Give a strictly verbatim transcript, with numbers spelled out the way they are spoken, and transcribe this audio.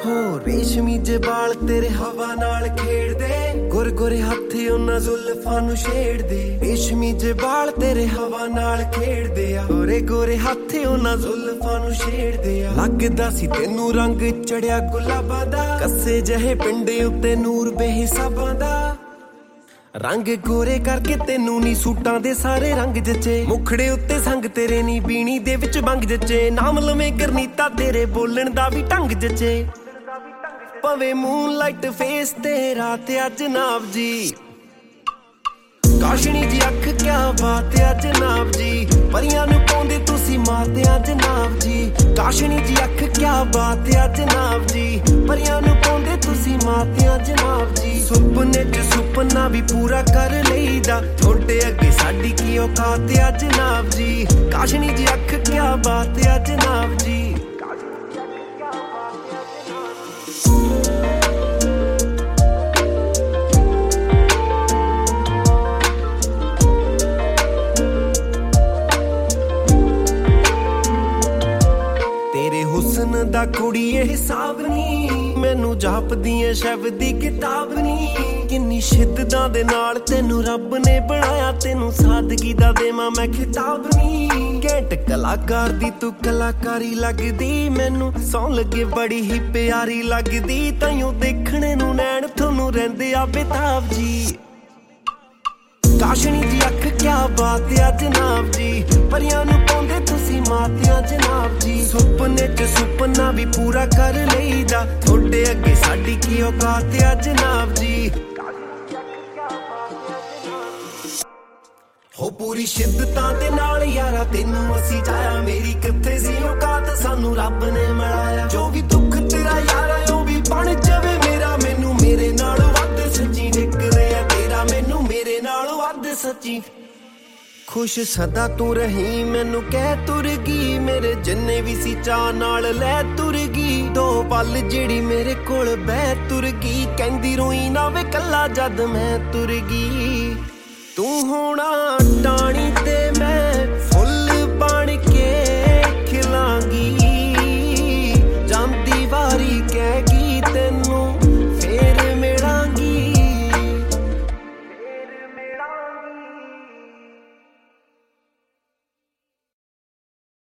ਹੋ ਰੇਸ਼ਮੀ ਜੇ ਵਾਲ ਤੇਰੇ ਹਵਾ ਨਾਲ ਖੇਡਦੇ, ਗੁਰ ਗੁਰੇ ਹੱਥ ਉਹਨਾਂ ਜ਼ੁਲਫਾਂ ਨੂੰ ਛੇੜਦੇ। ਰੇਸ਼ਮੀ ਜੇ ਵਾਲ ਤੇਰੇ ਹਵਾ ਨਾਲ ਖੇਡਦੇ ਆ, ਗੋਰੇ ਗੋਰੇ ਹੱਥ ਉਹਨਾਂ ਜ਼ੁਲਫਾਂ ਨੂੰ ਛੇੜਦੇ ਆ। ਲੱਗਦਾ ਸੀ ਤੈਨੂੰ ਰੰਗ ਚੜਿਆ ਗੁਲਾਬਾਂ ਦਾ, ਕੱਸੇ ਜਿਹੇ ਪਿੰਡੇ ਉੱਤੇ ਨੂਰ ਬੇਹਿਸਾਬਾਂ ਦਾ। ਰੰਗ ਗੋਰੇ ਕਰਕੇ ਤੈਨੂੰ ਨੀ ਸੂਟਾਂ ਦੇ ਸਾਰੇ ਰੰਗ ਜੱਚੇ, ਮੁਖੜੇ ਉੱਤੇ ਸੰਗ ਤੇਰੇ ਨੀ ਬੀਣੀ ਦੇ ਵਿੱਚ ਬੰਗ ਜੱਚੇ। ਨਾਮ ਲਵੇਂ ਗਰਨੀਤਾ ਤੇਰੇ ਬੋਲਣ ਦਾ ਵੀ ਢੰਗ ਜੱਚੇ, ਪਵੇ ਮੂਨ ਲਾਈਟ ਫੇਸ ਤੇਰਾ ਤੇ ਅੱਜ ਜਨਾਬ ਜੀ। ਕਾਸ਼ਣੀ ਜੀ ਅੱਖ ਕਿਆ ਬਾਤ ਆ ਜਨਾਬ ਜੀ, ਪਰੀਆਂ ਨੂੰ ਪਾਉਂਦੇ ਤੁਸੀਂ ਮਾਤਿਆ ਜਨਾਬ ਜੀ। ਕਾਸ਼ਣੀ ਜੀ ਅੱਖ ਕਿਆ ਬਾਤ ਆ ਜਨਾਬ ਜੀ, ਪਰੀਆਂ ਨੂੰ ਪਾਉਂਦੇ ਤੁਸੀਂ ਮਾਤਿਆ ਜਨਾਬ ਜੀ। ਸੁਪਨੇ ਚ ਸੁਪਨਾ ਵੀ ਪੂਰਾ ਕਰ ਲਈਦਾ, ਤੁਹਾਡੇ ਅੱਗੇ ਸਾਡੀ ਕੀ ਔਕਾਤ ਆ ਜਨਾਬ ਜੀ। ਕਾਸ਼ਣੀ ਜੀ ਅੱਖ ਕਿਆ ਬਾਤ ਆ ਜਨਾਬ ਜੀ। ਹੁਸਨ ਦਾ ਕੁੜੀਏ ਹਿਸਾਬ ਨੀ, ਮੈਨੂੰ ਜਾਪਦੀ ਏ ਸ਼ਬਦ ਦੀ ਕਿਤਾਬ ਨੀ। ਕਿੰਨੀ ਸ਼ਿੱਦਤਾਂ ਦੇ ਨਾਲ ਤੈਨੂੰ ਰੱਬ ਨੇ ਬਣਾਇਆ, ਤੈਨੂੰ ਸਾਦਗੀ ਦਾ ਦੇਵਾਂ ਮੈਂ ਖਿਤਾਬ ਨੀ। ਘੈਂਟ ਕਲਾਕਾਰ ਦੀ ਤੂੰ ਕਲਾਕਾਰੀ ਲੱਗਦੀ, ਮੈਨੂੰ ਸੌਂ ਲੱਗੇ ਬੜੀ ਹੀ ਪਿਆਰੀ ਲੱਗਦੀ। ਤਾਈਓ ਦੇਖਣੇ ਨੂੰ ਨੈਣ ਤੁਹਾਨੂੰ ਰਹਿੰਦੇ ਆ ਬੇਤਾਬ ਜੀ। ਕਾਸ਼ਣੀ ਜੀ ਅੱਖ ਕਿਆ ਬਾਤ ਆ ਜਨਾਬ ਜੀ, ਪਰੀਆਂ ਨੂੰ ਪਾਉਂਦੇ ਤੁਸੀਂ ਮਾਤਿਆ ਜਨਾਬ ਜੀ। ਸੁਪਨੇ ਚ ਸੁਪਨਾ ਵੀ ਪੂਰਾ ਕਰ ਲਈਦਾ, ਤੁਹਾਡੇ ਅੱਗੇ ਸਾਡੀ ਕੀ ਔਕਾਤ ਆ ਜਨਾਬ ਜੀ। ਹੋ ਪੂਰੀ ਸ਼ਿੱਦਤਾਂ ਦੇ ਨਾਲ ਯਾਰਾ ਤੈਨੂੰ ਅਸੀਂ ਜਾਇਆ, ਮੇਰੀ ਕਿੱਥੇ ਸੀ ਔਕਾਤ ਸਾਨੂੰ ਰੱਬ ਨੇ ਮਿਲਾਇਆ। ਜੋ ਵੀ ਦੁੱਖ ਤੇਰਾ ਯਾਰਾ ਉਹ ਵੀ ਬਣ ਜਾਵੇ ਮੇਰਾ, ਮੈਨੂੰ ਮੇਰੇ ਨਾਲ ਵੱਧ ਸੱਚੀ ਨਿਕਲੇ ਆ ਤੇਰਾ, ਮੈਨੂੰ ਮੇਰੇ ਨਾਲ ਵੱਧ ਸੱਚੀ। ਖੁਸ਼ ਸਦਾ ਤੂੰ ਰਹੀ ਮੈਨੂੰ ਕਹਿ ਤੁਰ ਗਈ, ਮੇਰੇ ਜਿੰਨੇ ਵੀ ਸੀ ਚਾਅ ਨਾਲ ਲੈ ਤੁਰ ਗਈ। ਦੋ ਪਲ ਜਿਹੜੀ ਮੇਰੇ ਕੋਲ ਬਹਿ ਤੁਰ ਗਈ, ਕਹਿੰਦੀ ਰੋਈ ਨਾ ਵੇ ਕੱਲਾ ਜਦ ਮੈਂ ਤੁਰ ਗਈ। ਤੂੰ ਹੋਣਾ ਟਾਣੀ ਤੇ ਮੈਂ